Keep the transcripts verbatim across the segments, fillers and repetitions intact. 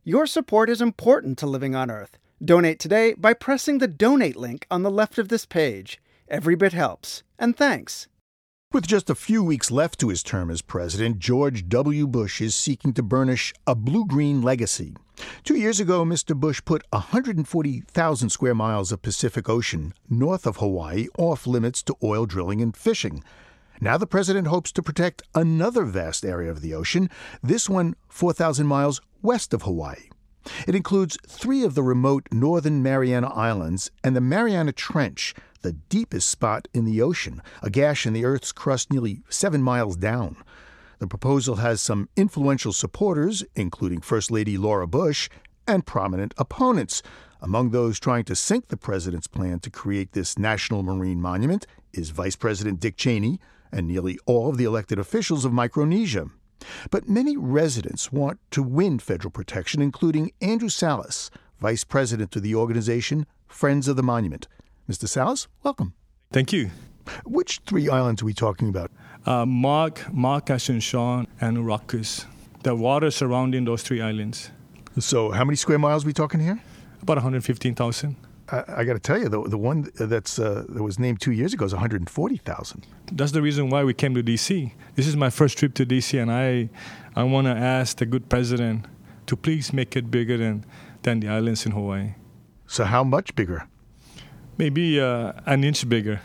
Your support is important to Living on Earth. Donate today by pressing the donate link on the left of this page. Every bit helps. And thanks. With just a few weeks left to his term as president, George W. Bush is seeking to burnish a blue-green legacy. Two years ago, Mister Bush put one hundred forty thousand square miles of Pacific Ocean north of Hawaii off limits to oil drilling and fishing. Now the president hopes to protect another vast area of the ocean, this one four thousand miles west of Hawaii. It includes three of the remote northern Mariana Islands and the Mariana Trench, the deepest spot in the ocean, a gash in the Earth's crust nearly seven miles down. The proposal has some influential supporters, including First Lady Laura Bush, and prominent opponents. Among those trying to sink the president's plan to create this national marine monument is Vice President Dick Cheney and nearly all of the elected officials of Micronesia. But many residents want to win federal protection, including Andrew Salas, Vice President of the organization Friends of the Monument. Mister Salas, welcome. Thank you. Which three islands are we talking about? Uh, Mark, Mark Ascension, and Uraqus. The water surrounding those three islands. So how many square miles are we talking here? About one hundred fifteen thousand. I, I got to tell you, the, the one that's uh, that was named two years ago is one hundred forty thousand. That's the reason why we came to D C. This is my first trip to D C, and I I want to ask the good president to please make it bigger than, than the islands in Hawaii. So how much bigger? Maybe uh, an inch bigger.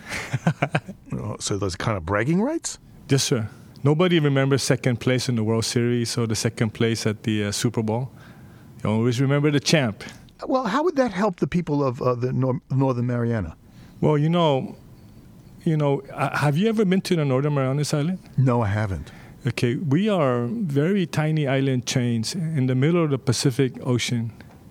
So those kind of bragging rights? Yes, sir. Nobody remembers second place in the World Series or the second place at the uh, Super Bowl. You always remember the champ. Well, how would that help the people of uh, the nor- Northern Mariana? Well, you know, you know, uh, have you ever been to the Northern Marianas Island? No, I haven't. Okay, we are very tiny island chains in the middle of the Pacific Ocean.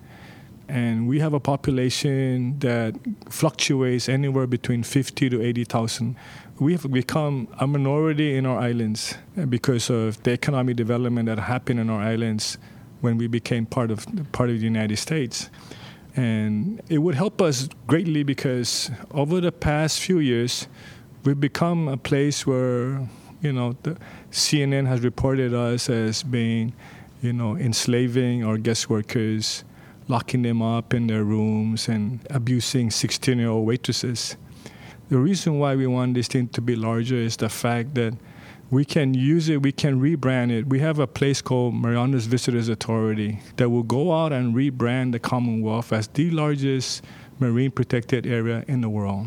And we have a population that fluctuates anywhere between fifty to eighty thousand. We have become a minority in our islands because of the economic development that happened in our islands when we became part of part of the United States. And it would help us greatly because over the past few years, we've become a place where, you know, the C N N has reported us as being, you know, enslaving our guest workers, locking them up in their rooms and abusing sixteen-year-old waitresses. The reason why we want this thing to be larger is the fact that we can use it, we can rebrand it. We have a place called Marianas Visitors Authority that will go out and rebrand the Commonwealth as the largest marine protected area in the world.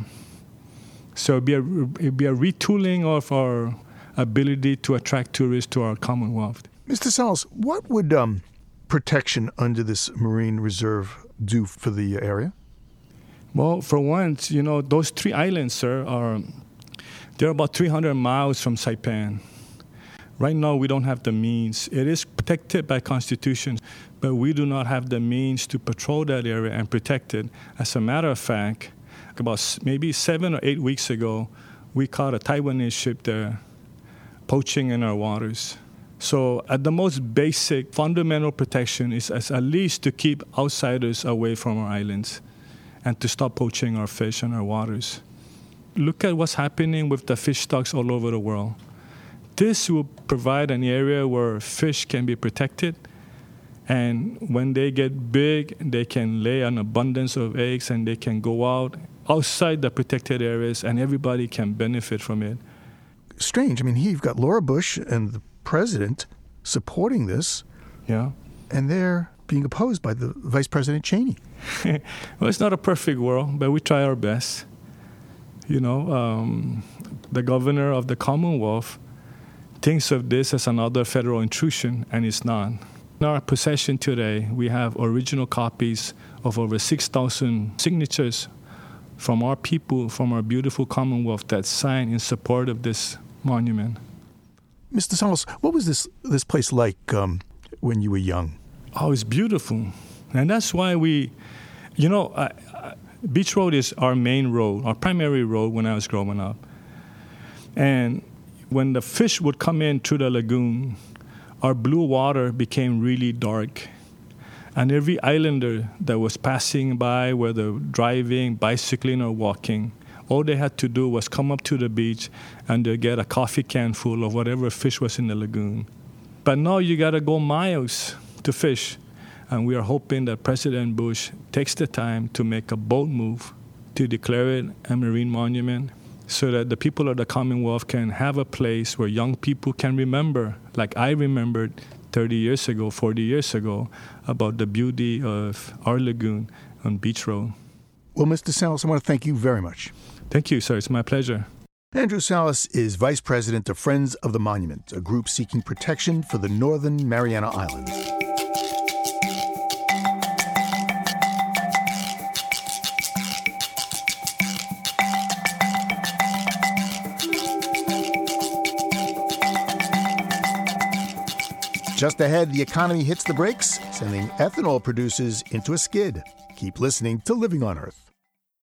So it'd be a, it'd be a retooling of our ability to attract tourists to our Commonwealth. Mister Salas, what would um, protection under this marine reserve do for the area? Well, for once, you know, those three islands, sir, are they're about three hundred miles from Saipan. Right now, we don't have the means. It is protected by Constitution, but we do not have the means to patrol that area and protect it. As a matter of fact, about maybe seven or eight weeks ago, we caught a Taiwanese ship there poaching in our waters. So at the most basic, fundamental protection is as at least to keep outsiders away from our islands and to stop poaching our fish in our waters. Look at what's happening with the fish stocks all over the world. This will provide an area where fish can be protected, and when they get big, they can lay an abundance of eggs and they can go out outside the protected areas and everybody can benefit from it. Strange. I mean, here you've got Laura Bush and the president supporting this. Yeah. And they're being opposed by the Vice President Cheney. Well, it's not a perfect world, but we try our best. You know, um, the governor of the Commonwealth thinks of this as another federal intrusion, and it's not. In our possession today, we have original copies of over six thousand signatures from our people, from our beautiful Commonwealth that signed in support of this monument. Mister Salas, what was this, this place like um, when you were young? Oh, it's beautiful. And that's why we, you know, I, I, Beach Road is our main road, our primary road when I was growing up. And when the fish would come in through the lagoon, our blue water became really dark. And every islander that was passing by, whether driving, bicycling, or walking, all they had to do was come up to the beach and they'd get a coffee can full of whatever fish was in the lagoon. But now you got to go miles to fish. And we are hoping that President Bush takes the time to make a bold move to declare it a marine monument so that the people of the Commonwealth can have a place where young people can remember, like I remembered thirty years ago, forty years ago, about the beauty of our lagoon on Beach Road. Well, Mister Salas, I want to thank you very much. Thank you, sir. It's my pleasure. Andrew Salas is Vice President of Friends of the Monument, a group seeking protection for the Northern Mariana Islands. Just ahead, the economy hits the brakes, sending ethanol producers into a skid. Keep listening to Living on Earth.